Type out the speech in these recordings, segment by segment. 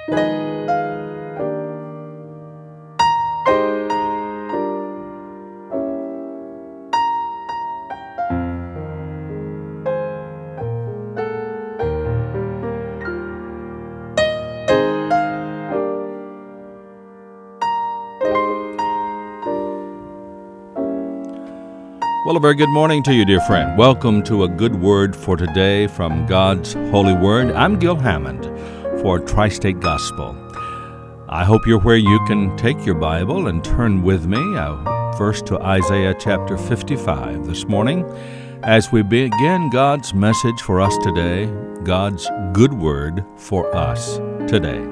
Well, a very good morning to you, dear friend. Welcome to A Good Word for Today from God's Holy Word. I'm Gil Hammond for Tri-State Gospel. I hope you're where you can take your Bible and turn with me first to Isaiah chapter 55 this morning as we begin God's message for us today, God's good word for us today.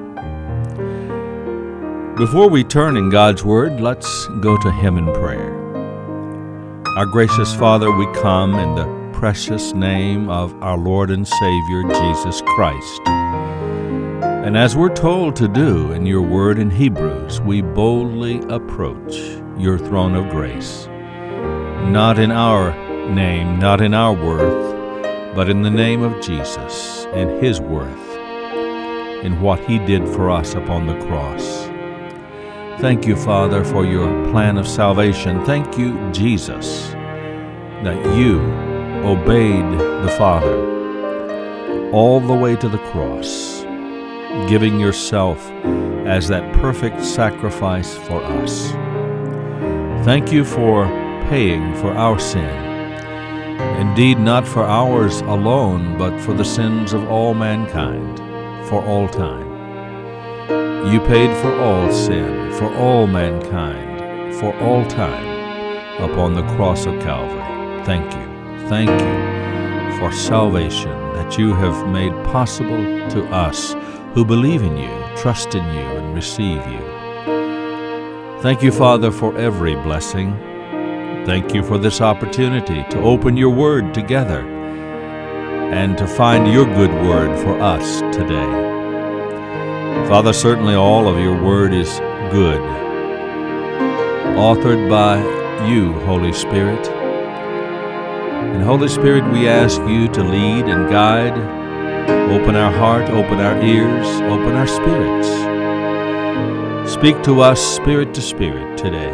Before we turn in God's Word, let's go to Him in prayer. Our gracious Father, we come in the precious name of our Lord and Savior, Jesus Christ. And as we're told to do in your word in Hebrews, we boldly approach your throne of grace, not in our name, not in our worth, but in the name of Jesus and His worth, in what He did for us upon the cross. Thank you, Father, for your plan of salvation. Thank you, Jesus, that you obeyed the Father all the way to the cross, giving yourself as that perfect sacrifice for us. Thank you for paying for our sin. Indeed, not for ours alone, but for the sins of all mankind, for all time. You paid for all sin, for all mankind, for all time, upon the cross of Calvary. Thank you. Thank you for salvation that you have made possible to us who believe in you, trust in you, and receive you. Thank you, Father, for every blessing. Thank you for this opportunity to open your word together and to find your good word for us today. Father, certainly all of your word is good, authored by you, Holy Spirit. And Holy Spirit, we ask you to lead and guide, open our heart, open our ears, open our spirits. Speak to us spirit to spirit today.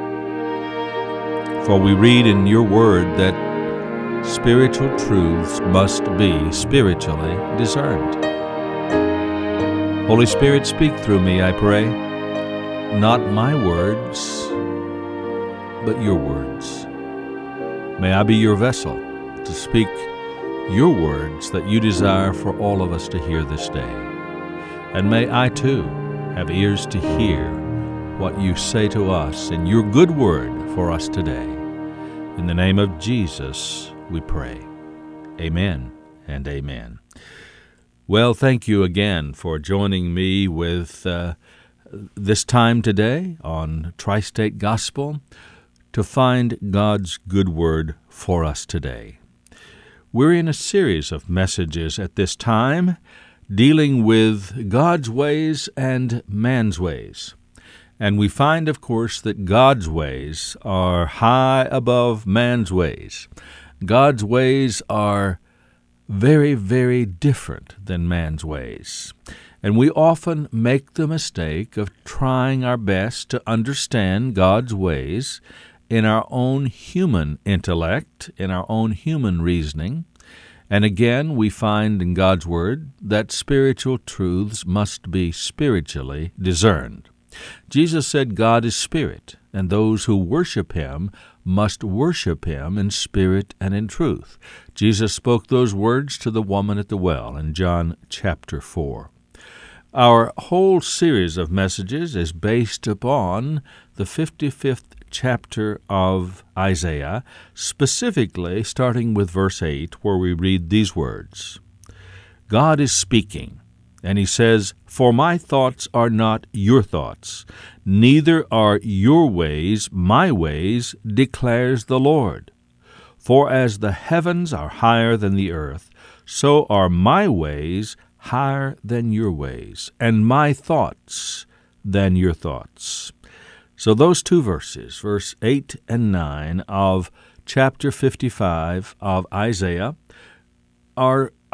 For we read in your word that spiritual truths must be spiritually discerned. Holy Spirit, speak through me, I pray. Not my words, but your words. May I be your vessel to speak your words that you desire for all of us to hear this day. And may I, too, have ears to hear what you say to us in your good word for us today. In the name of Jesus, we pray. Amen and amen. Well, thank you again for joining me with this time today on Tri-State Gospel to find God's good word for us today. We're in a series of messages at this time dealing with God's ways and man's ways. And we find, of course, that God's ways are high above man's ways. God's ways are very, very different than man's ways. And we often make the mistake of trying our best to understand God's ways in our own human intellect, in our own human reasoning. And again, we find in God's Word that spiritual truths must be spiritually discerned. Jesus said God is spirit, and those who worship Him must worship Him in spirit and in truth. Jesus spoke those words to the woman at the well in John chapter 4. Our whole series of messages is based upon the 55th chapter of Isaiah, specifically starting with verse 8, where we read these words. God is speaking, and He says, "For my thoughts are not your thoughts, neither are your ways my ways, declares the Lord. For as the heavens are higher than the earth, so are my ways higher than your ways, and my thoughts than your thoughts." So those two verses, verse 8 and 9 of chapter 55 of Isaiah, are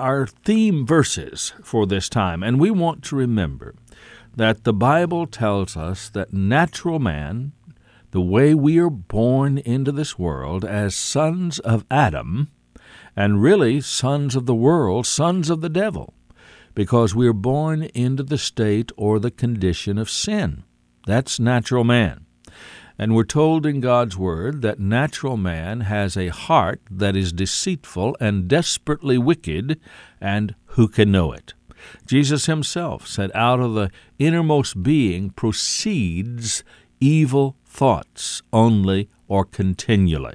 our theme verses for this time, and we want to remember that the Bible tells us that natural man, the way we are born into this world as sons of Adam, and really sons of the world, sons of the devil, because we are born into the state or the condition of sin. That's natural man. And we're told in God's Word that natural man has a heart that is deceitful and desperately wicked, and who can know it? Jesus himself said, out of the innermost being proceeds evil thoughts only or continually.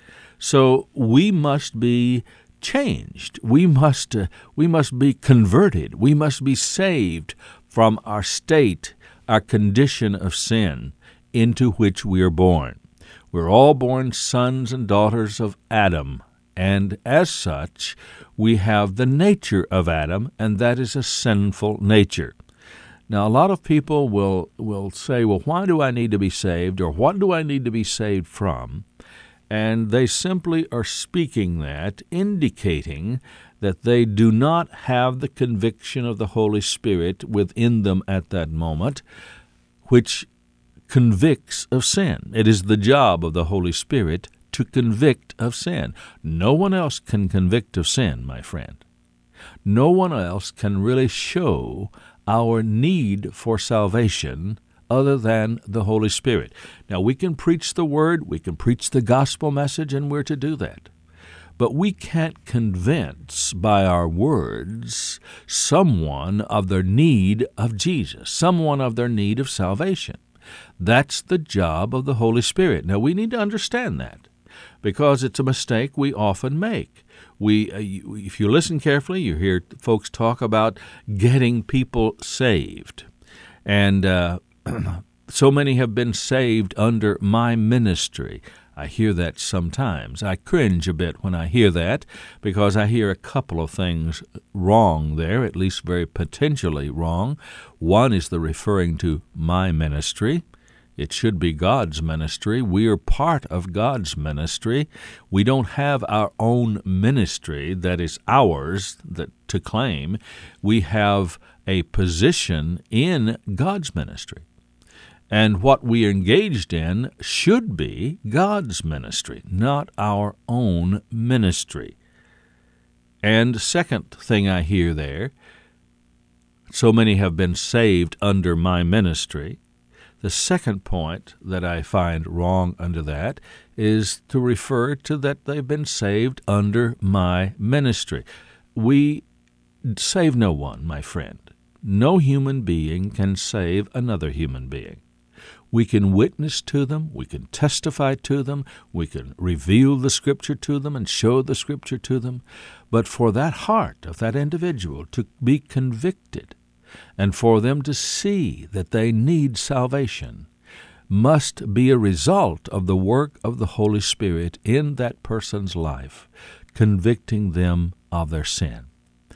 So we must be changed. We must be converted. We must be saved from our state, our condition of sin, into which we are born. We're all born sons and daughters of Adam, and as such, we have the nature of Adam, and that is a sinful nature. Now, a lot of people will say, well, why do I need to be saved, or what do I need to be saved from? And they simply are speaking that, indicating that they do not have the conviction of the Holy Spirit within them at that moment, which convicts of sin. It is the job of the Holy Spirit to convict of sin. No one else can convict of sin, my friend. No one else can really show our need for salvation other than the Holy Spirit. Now, we can preach the Word, we can preach the gospel message, and we're to do that. But we can't convince by our words someone of their need of Jesus, someone of their need of salvation. That's the job of the Holy Spirit. Now, we need to understand that, because it's a mistake we often make. If you listen carefully, you hear folks talk about getting people saved. And so many have been saved under my ministry. I hear that sometimes. I cringe a bit when I hear that, because I hear a couple of things wrong there, at least very potentially wrong. One is the referring to my ministry. It should be God's ministry. We are part of God's ministry. We don't have our own ministry that is ours to claim. We have a position in God's ministry. And what we are engaged in should be God's ministry, not our own ministry. And second thing I hear there, so many have been saved under my ministry. The second point that I find wrong under that is to refer to that they've been saved under my ministry. We save no one, my friend. No human being can save another human being. We can witness to them, we can testify to them, we can reveal the Scripture to them and show the Scripture to them, but for that heart of that individual to be convicted and for them to see that they need salvation must be a result of the work of the Holy Spirit in that person's life, convicting them of their sin.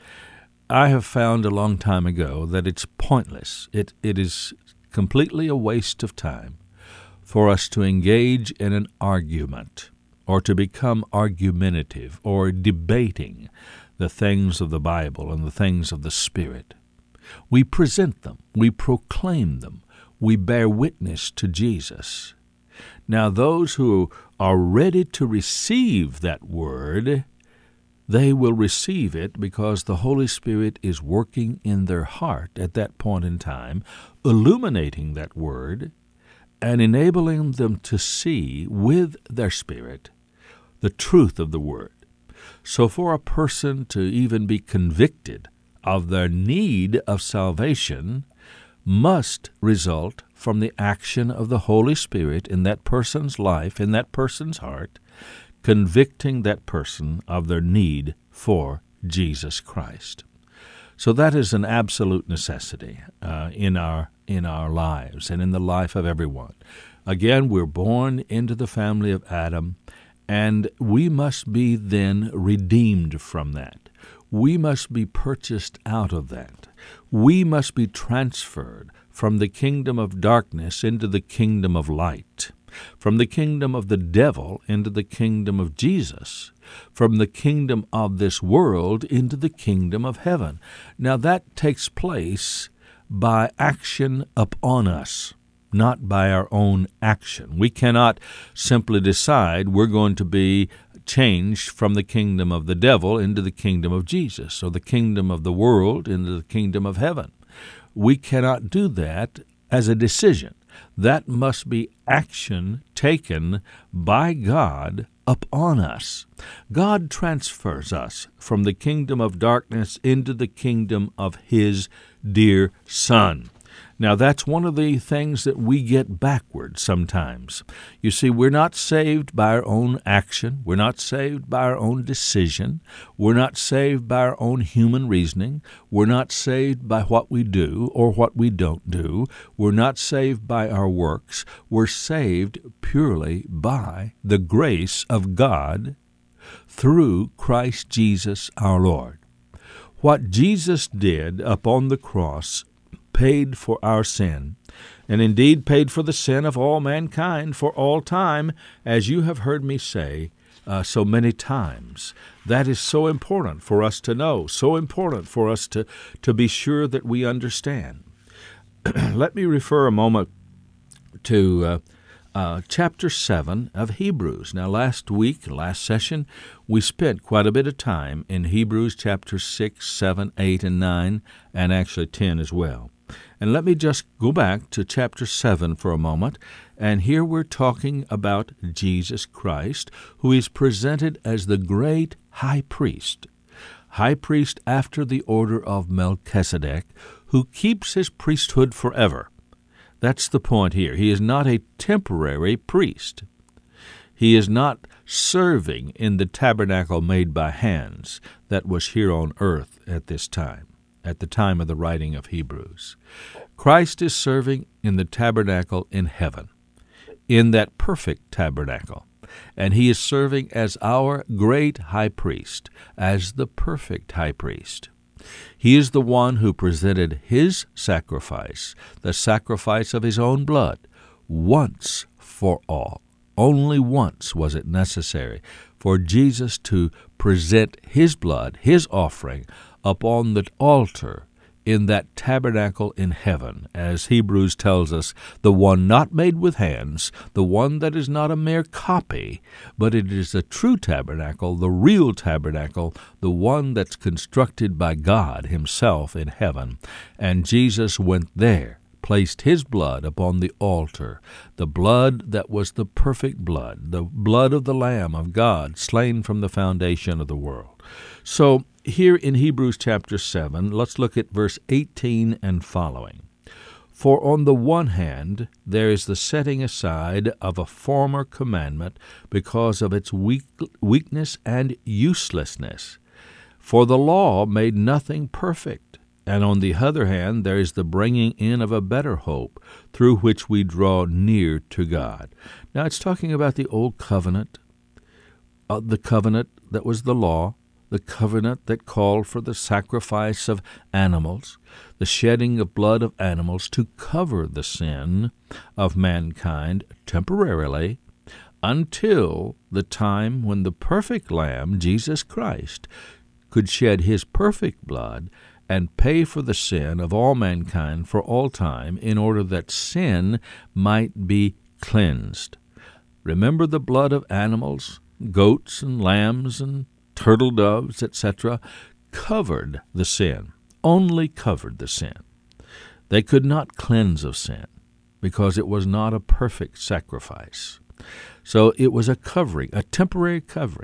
I have found a long time ago that it's pointless. It is completely a waste of time for us to engage in an argument or to become argumentative or debating the things of the Bible and the things of the Spirit. We present them, we proclaim them, we bear witness to Jesus. Now, those who are ready to receive that word, they will receive it because the Holy Spirit is working in their heart at that point in time, illuminating that word and enabling them to see with their spirit the truth of the word. So for a person to even be convicted of their need of salvation must result from the action of the Holy Spirit in that person's life, in that person's heart, convicting that person of their need for Jesus Christ. So that is an absolute necessity in our lives and in the life of everyone. Again, we're born into the family of Adam, and we must be then redeemed from that. We must be purchased out of that. We must be transferred from the kingdom of darkness into the kingdom of light, from the kingdom of the devil into the kingdom of Jesus, from the kingdom of this world into the kingdom of heaven. Now that takes place by action upon us, not by our own action. We cannot simply decide we're going to be changed from the kingdom of the devil into the kingdom of Jesus, or the kingdom of the world into the kingdom of heaven. We cannot do that as a decision. That must be action taken by God upon us. God transfers us from the kingdom of darkness into the kingdom of His dear Son. Now, that's one of the things that we get backwards sometimes. You see, we're not saved by our own action. We're not saved by our own decision. We're not saved by our own human reasoning. We're not saved by what we do or what we don't do. We're not saved by our works. We're saved purely by the grace of God through Christ Jesus our Lord. What Jesus did upon the cross paid for our sin, and indeed paid for the sin of all mankind for all time, as you have heard me say so many times. That is so important for us to know, so important for us to be sure that we understand. Let me refer a moment to chapter 7 of Hebrews. Now, last session, we spent quite a bit of time in Hebrews chapter 6, 7, 8, and 9, and actually 10 as well. And let me just go back to chapter 7 for a moment, and here we're talking about Jesus Christ, who is presented as the great high priest after the order of Melchizedek, who keeps his priesthood forever. That's the point here. He is not a temporary priest. He is not serving in the tabernacle made by hands that was here on earth at this time, at the time of the writing of Hebrews. Christ is serving in the tabernacle in heaven, in that perfect tabernacle, and He is serving as our great high priest, as the perfect high priest. He is the one who presented His sacrifice, the sacrifice of His own blood, once for all. Only once was it necessary for Jesus to present His blood, His offering, upon the altar in that tabernacle in heaven, as Hebrews tells us, the one not made with hands, the one that is not a mere copy, but it is the true tabernacle, the real tabernacle, the one that's constructed by God Himself in heaven. And Jesus went there, placed His blood upon the altar, the blood that was the perfect blood, the blood of the Lamb of God, slain from the foundation of the world. So, here in Hebrews chapter 7, let's look at verse 18 and following. For on the one hand, there is the setting aside of a former commandment because of its weakness and uselessness. For the law made nothing perfect. And on the other hand, there is the bringing in of a better hope, through which we draw near to God. Now, it's talking about the old covenant, the covenant that was the law, the covenant that called for the sacrifice of animals, the shedding of blood of animals to cover the sin of mankind temporarily, until the time when the perfect Lamb, Jesus Christ, could shed His perfect blood and pay for the sin of all mankind for all time, in order that sin might be cleansed. Remember the blood of animals, goats and lambs and turtle doves, etc., covered the sin, only covered the sin. They could not cleanse of sin, because it was not a perfect sacrifice. So it was a covering, a temporary covering,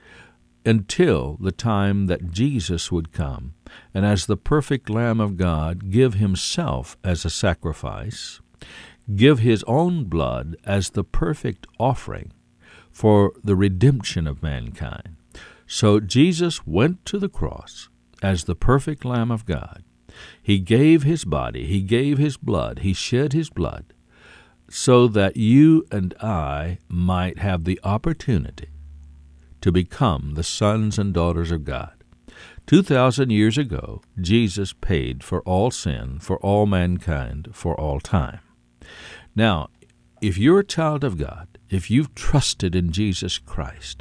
until the time that Jesus would come, and as the perfect Lamb of God, give Himself as a sacrifice, give His own blood as the perfect offering for the redemption of mankind. So Jesus went to the cross as the perfect Lamb of God. He gave His body, He gave His blood, He shed His blood, so that you and I might have the opportunity to become the sons and daughters of God. 2,000 years ago, Jesus paid for all sin, for all mankind, for all time. Now, if you're a child of God, if you've trusted in Jesus Christ,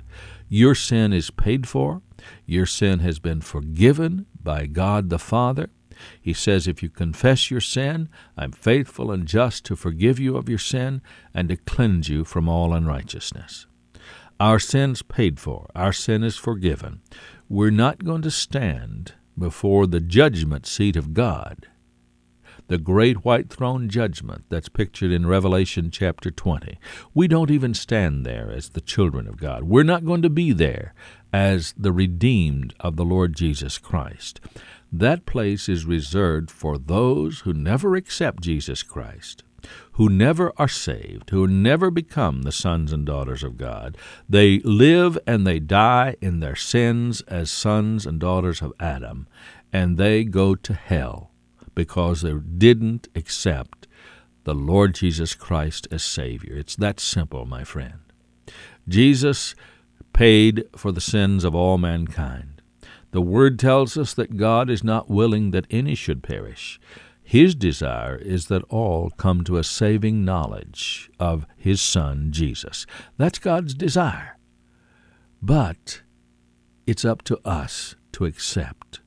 Your sin is paid for. Your sin has been forgiven by God the Father. He says, if you confess your sin, I'm faithful and just to forgive you of your sin and to cleanse you from all unrighteousness. Our sin's paid for. Our sin is forgiven. We're not going to stand before the judgment seat of God, the great white throne judgment that's pictured in Revelation chapter 20. We don't even stand there as the children of God. We're not going to be there as the redeemed of the Lord Jesus Christ. That place is reserved for those who never accept Jesus Christ, who never are saved, who never become the sons and daughters of God. They live and they die in their sins as sons and daughters of Adam, and they go to hell because they didn't accept the Lord Jesus Christ as Savior. It's that simple, my friend. Jesus paid for the sins of all mankind. The Word tells us that God is not willing that any should perish. His desire is that all come to a saving knowledge of His Son, Jesus. That's God's desire. But it's up to us to accept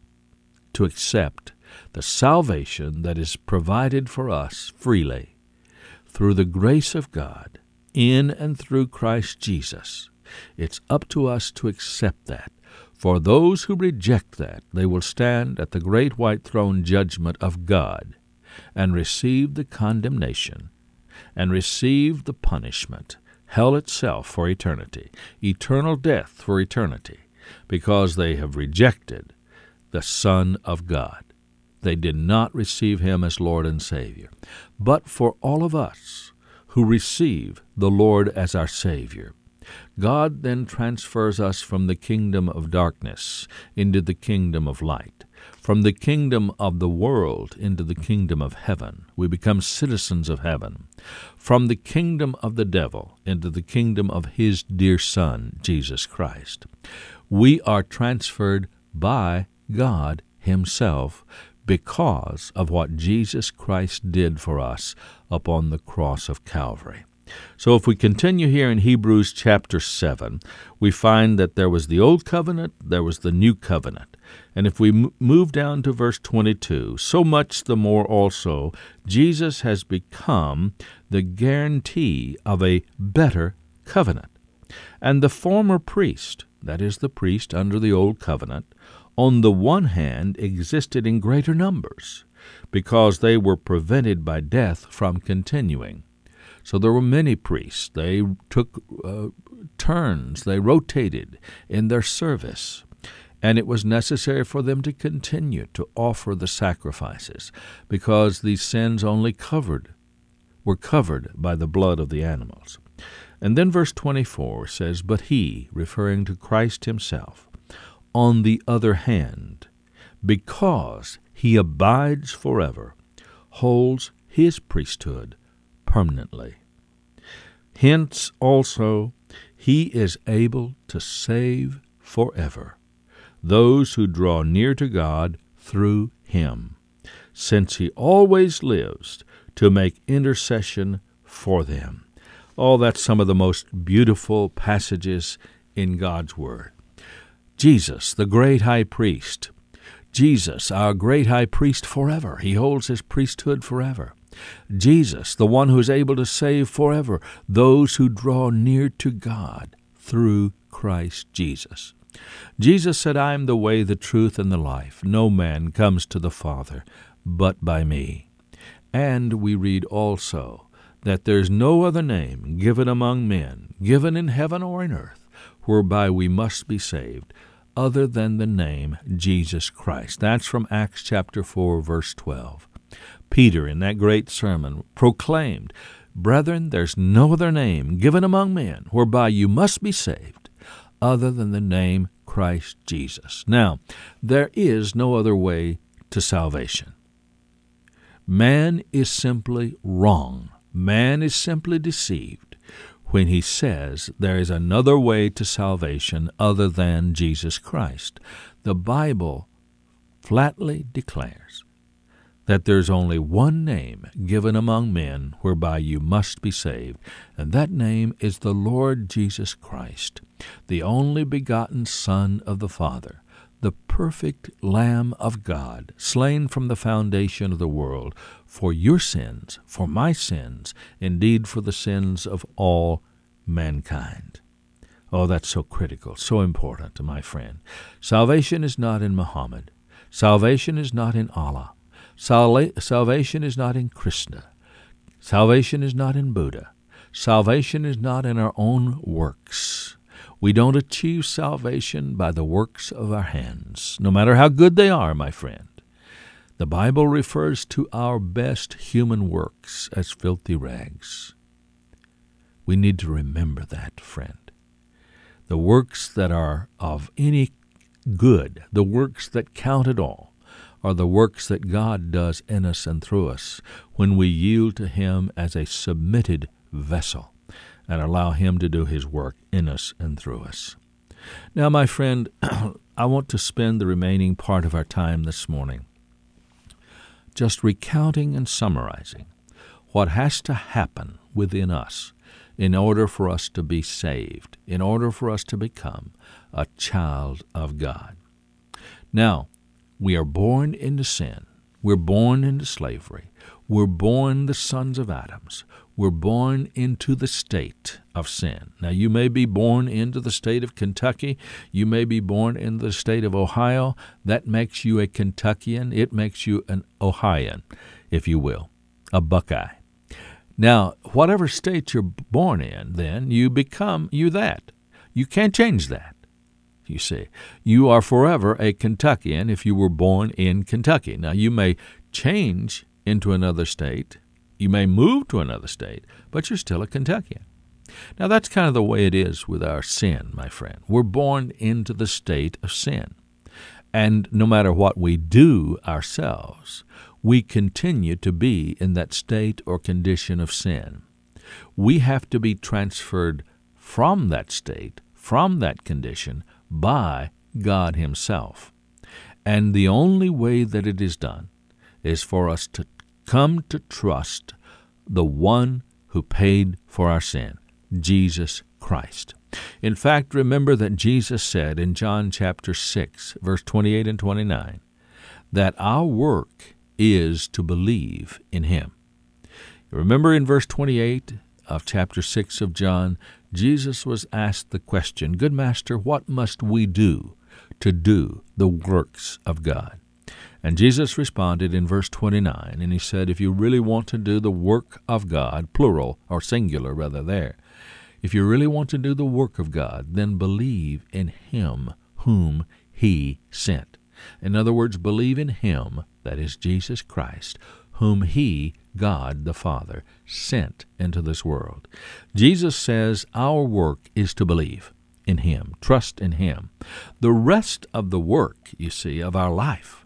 the salvation that is provided for us freely through the grace of God in and through Christ Jesus. It's up to us to accept that. For those who reject that, they will stand at the great white throne judgment of God and receive the condemnation and receive the punishment, hell itself for eternity, eternal death for eternity, because they have rejected the Son of God. They did not receive Him as Lord and Savior. But for all of us who receive the Lord as our Savior, God then transfers us from the kingdom of darkness into the kingdom of light, from the kingdom of the world into the kingdom of heaven. We become citizens of heaven. From the kingdom of the devil into the kingdom of His dear Son, Jesus Christ. We are transferred by God Himself because of what Jesus Christ did for us upon the cross of Calvary. So if we continue here in Hebrews chapter 7, we find that there was the Old Covenant, there was the New Covenant. And if we move down to verse 22, so much the more also Jesus has become the guarantee of a better covenant. And the former priest, that is the priest under the Old Covenant, on the one hand existed in greater numbers, because they were prevented by death from continuing. So there were many priests. They took turns. They rotated in their service. And it was necessary for them to continue to offer the sacrifices because these sins only were covered by the blood of the animals. And then verse 24 says, "But He," referring to Christ Himself, "on the other hand, because He abides forever, holds His priesthood permanently. Hence also He is able to save forever those who draw near to God through Him, since He always lives to make intercession for them." Oh, that's some of the most beautiful passages in God's Word. Jesus, the great high priest, Jesus, our great high priest forever. He holds His priesthood forever. Jesus, the one who is able to save forever those who draw near to God through Christ Jesus. Jesus said, "I am the way, the truth, and the life. No man comes to the Father but by me." And we read also that there's no other name given among men, given in heaven or in earth, whereby we must be saved, other than the name Jesus Christ. That's from Acts chapter 4, verse 12. Peter, in that great sermon, proclaimed, "Brethren, there's no other name given among men whereby you must be saved, other than the name Christ Jesus." Now, there is no other way to salvation. Man is simply wrong. Man is simply deceived when he says there is another way to salvation other than Jesus Christ. The Bible flatly declares that there's only one name given among men whereby you must be saved, and that name is the Lord Jesus Christ, the only begotten Son of the Father, the perfect Lamb of God, slain from the foundation of the world, for your sins, for my sins, indeed for the sins of all mankind. Oh, that's so critical, so important, my friend. Salvation is not in Muhammad. Salvation is not in Allah. Salvation is not in Krishna. Salvation is not in Buddha. Salvation is not in our own works. We don't achieve salvation by the works of our hands, no matter how good they are, my friend. The Bible refers to our best human works as filthy rags. We need to remember that, friend. The works that are of any good, the works that count at all, are the works that God does in us and through us when we yield to Him as a submitted vessel and allow Him to do His work in us and through us. Now, my friend, I want to spend the remaining part of our time this morning just recounting and summarizing what has to happen within us in order for us to be saved, in order for us to become a child of God. Now, we are born into sin. We're born into slavery. We're born the sons of Adams. We're born into the state of sin. Now, you may be born into the state of Kentucky. You may be born in the state of Ohio. That makes you a Kentuckian. It makes you an Ohioan, if you will, a Buckeye. Now, whatever state you're born in, then you become that. You can't change that. You see, you are forever a Kentuckian if you were born in Kentucky. Now, you may change into another state. You may move to another state, but you're still a Kentuckian. Now, that's kind of the way it is with our sin, my friend. We're born into the state of sin. And no matter what we do ourselves, we continue to be in that state or condition of sin. We have to be transferred from that state, from that condition, by God Himself. And the only way that it is done is for us to come to trust the one who paid for our sin, Jesus Christ. In fact, remember that Jesus said in John chapter 6, verse 28 and 29, that our work is to believe in Him. Remember in verse 28 of chapter 6 of John, Jesus was asked the question, "Good Master, what must we do to do the works of God?" And Jesus responded in verse 29, and He said, if you really want to do the work of God, plural or singular rather there, if you really want to do the work of God, then believe in Him whom He sent. In other words, believe in Him, that is Jesus Christ, whom He, God the Father, sent into this world. Jesus says our work is to believe in Him, trust in Him. The rest of the work, you see, of our life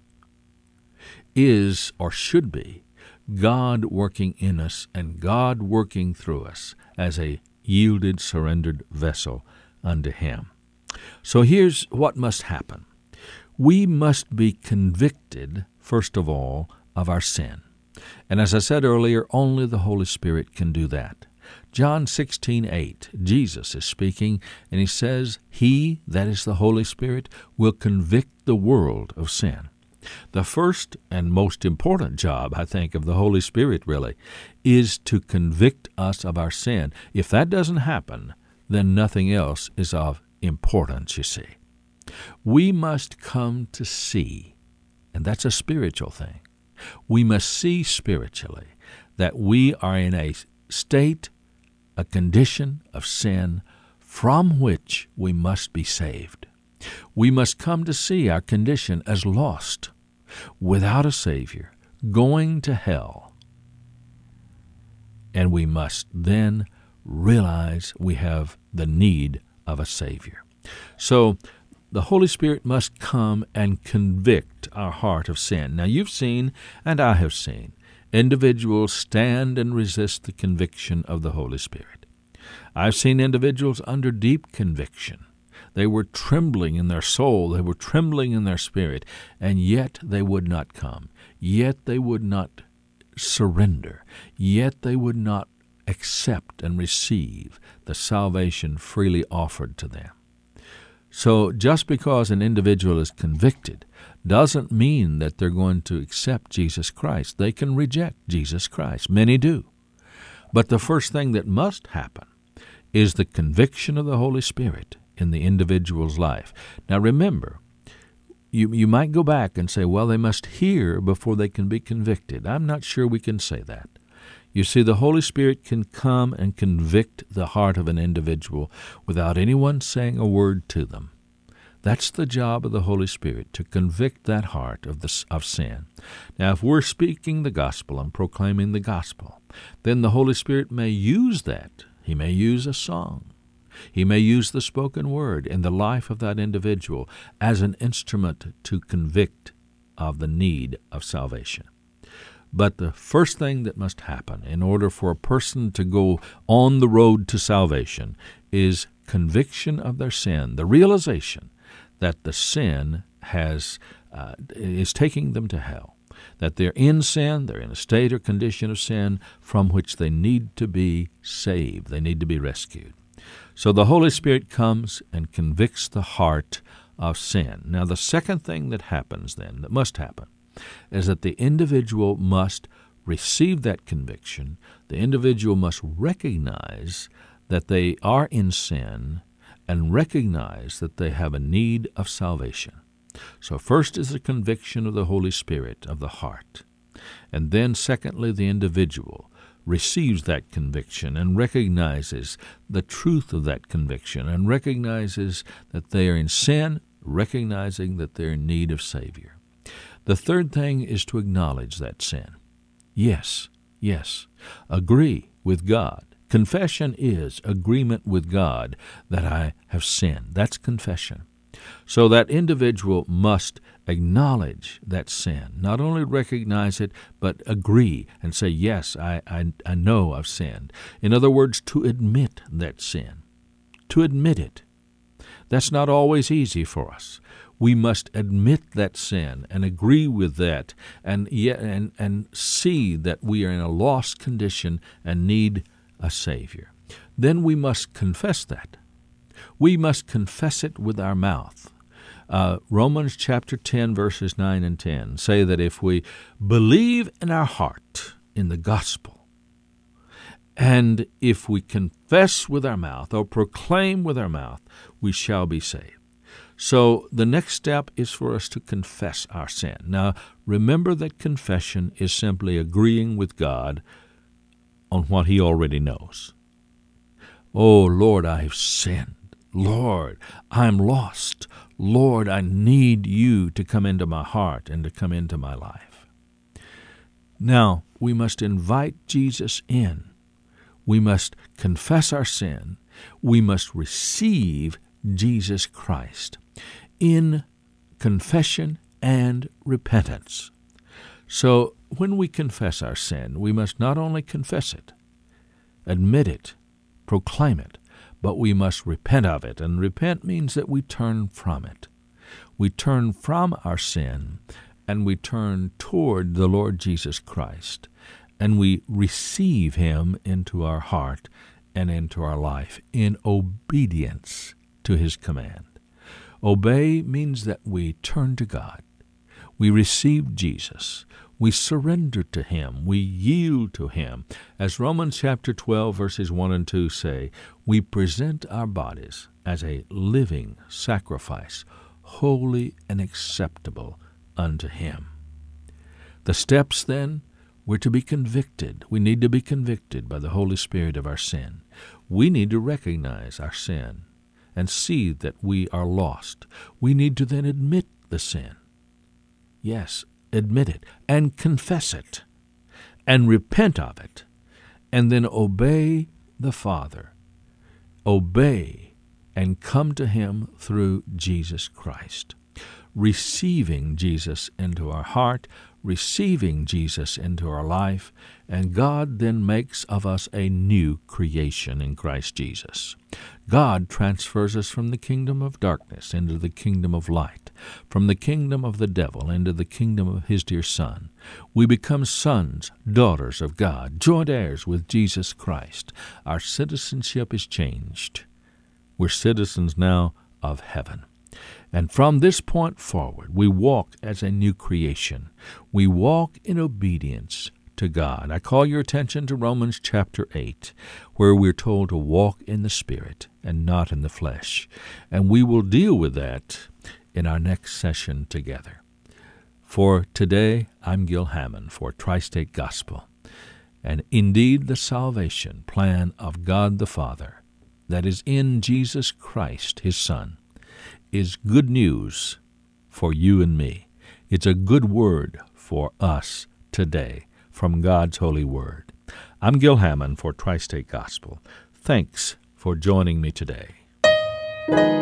is or should be God working in us and God working through us as a yielded, surrendered vessel unto Him. So here's what must happen. We must be convicted, first of all, of our sin. And as I said earlier, only the Holy Spirit can do that. John 16:8, Jesus is speaking, and He says, He, that is the Holy Spirit, will convict the world of sin. The first and most important job, I think, of the Holy Spirit, really, is to convict us of our sin. If that doesn't happen, then nothing else is of importance, you see. We must come to see, and that's a spiritual thing. We must see spiritually that we are in a state, a condition of sin from which we must be saved. We must come to see our condition as lost, without a Savior, going to hell. And we must then realize we have the need of a Savior. So the Holy Spirit must come and convict our heart of sin. Now, you've seen, and I have seen, individuals stand and resist the conviction of the Holy Spirit. I've seen individuals under deep conviction. They were trembling in their soul. They were trembling in their spirit. And yet they would not come. Yet they would not surrender. Yet they would not accept and receive the salvation freely offered to them. So just because an individual is convicted doesn't mean that they're going to accept Jesus Christ. They can reject Jesus Christ. Many do. But the first thing that must happen is the conviction of the Holy Spirit in the individual's life. Now remember, you might go back and say, well, they must hear before they can be convicted. I'm not sure we can say that. You see, the Holy Spirit can come and convict the heart of an individual without anyone saying a word to them. That's the job of the Holy Spirit, to convict that heart of sin. Now, if we're speaking the gospel and proclaiming the gospel, then the Holy Spirit may use that. He may use a song. He may use the spoken word in the life of that individual as an instrument to convict of the need of salvation. But the first thing that must happen in order for a person to go on the road to salvation is conviction of their sin, the realization that the sin is taking them to hell, that they're in sin, they're in a state or condition of sin from which they need to be saved, they need to be rescued. So the Holy Spirit comes and convicts the heart of sin. Now the second thing that happens then, that must happen, is that the individual must receive that conviction. The individual must recognize that they are in sin and recognize that they have a need of salvation. So first is the conviction of the Holy Spirit of the heart. And then secondly, the individual receives that conviction and recognizes the truth of that conviction and recognizes that they are in sin, recognizing that they're in need of Savior. The third thing is to acknowledge that sin. Yes. Agree with God. Confession is agreement with God that I have sinned. That's confession. So that individual must acknowledge that sin, not only recognize it, but agree and say, yes, I know I've sinned. In other words, to admit that sin, to admit it. That's not always easy for us. We must admit that sin and agree with that and see that we are in a lost condition and need a Savior. Then we must confess that. We must confess it with our mouth. Romans chapter 10, verses 9 and 10 say that if we believe in our heart in the gospel, and if we confess with our mouth or proclaim with our mouth, we shall be saved. So the next step is for us to confess our sin. Now, remember that confession is simply agreeing with God on what He already knows. Oh, Lord, I have sinned. Lord, I'm lost. Lord, I need You to come into my heart and to come into my life. Now, we must invite Jesus in. We must confess our sin. We must receive Jesus Christ in confession and repentance. So when we confess our sin, we must not only confess it, admit it, proclaim it, but we must repent of it. And repent means that we turn from it. We turn from our sin and we turn toward the Lord Jesus Christ, and we receive Him into our heart and into our life in obedience to His command. Obey means that we turn to God. We receive Jesus. We surrender to Him. We yield to Him. As Romans chapter 12, verses 1 and 2 say, we present our bodies as a living sacrifice, holy and acceptable unto Him. The steps then, we're to be convicted. We need to be convicted by the Holy Spirit of our sin. We need to recognize our sin and see that we are lost. We need to then admit the sin. Yes, admit it and confess it and repent of it, and then obey the Father. Obey and come to Him through Jesus Christ. receiving Jesus into our heart, receiving Jesus into our life, and God then makes of us a new creation in Christ Jesus. God transfers us from the kingdom of darkness into the kingdom of light, from the kingdom of the devil into the kingdom of his dear Son. We become sons, daughters of God, joint heirs with Jesus Christ. Our citizenship is changed. We're citizens now of heaven. And from this point forward, we walk as a new creation. We walk in obedience to God. I call your attention to Romans chapter 8, where we're told to walk in the Spirit and not in the flesh. And we will deal with that in our next session together. For today, I'm Gil Hammond for Tri-State Gospel. And indeed, the salvation plan of God the Father that is in Jesus Christ, his Son, is good news for you and me. It's a good word for us today from God's holy word. I'm Gil Hammond for Tri-State Gospel. Thanks for joining me today.